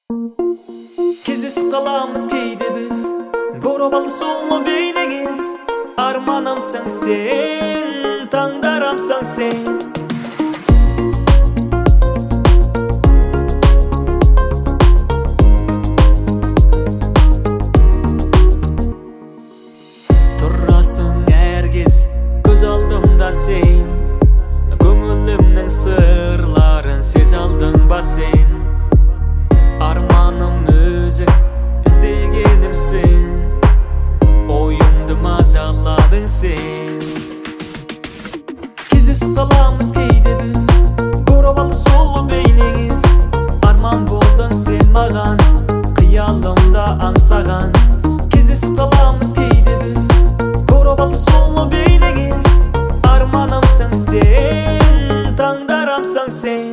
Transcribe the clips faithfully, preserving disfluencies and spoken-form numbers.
Кездесіп қаламыз кейде біз, бораулы солы бейнеңіз. Арманымсың сен, таңдарымсың сен. Тұрасың әркез көз алдымда сен, көңілімнің сырларын сез алдың ба сен. Арманым өзің, іздегенімсің, ойымды мазаладың сен. Кездесіп қаламыз кейде біз, бораулы солы бейнеңіз. Арман болдың сен маған, қиялымда аңсаған. Кездесіп қаламыз кейде біз, бораулы солы бейнеңіз. Арманымсың сен, таңдарымсың сен.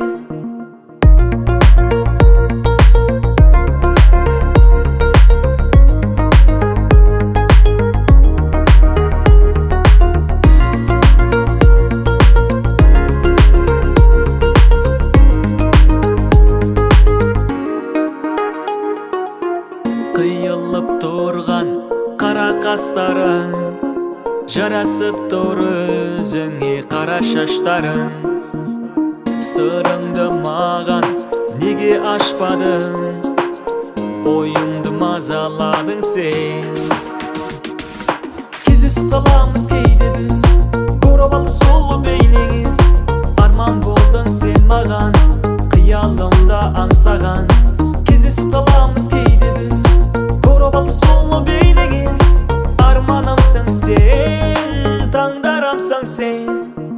Қиылып тұрған қара қастарың, жарасып тұр өзіңе қара шаштарың. Сырыңды маған неге ашпадың, ойымды мазаладың сен. Кездесіп қаламыз кейде біз, бораулы солы бейнеңіз. Арман болдың сен маған, қиялымда аңсаған. Кездесіп қаламыз кейде біз, бораулы солы бейнеңіз. Арманымсың сен, таңдарымсың сен.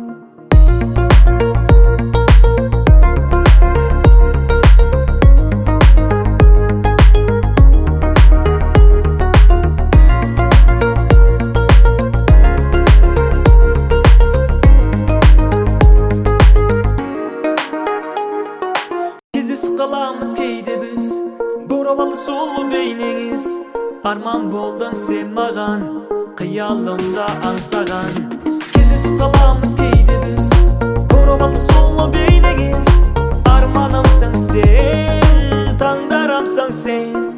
Кездесіп қаламыз кейде біз, бораулы солы бейнеңіз. Арман болдың сен маған, қиялымда аңсаған. Кездесіп қаламыз кейде біз, бораулы солы бейнеңіз. Арманымсың сен, таңдарымсың сен.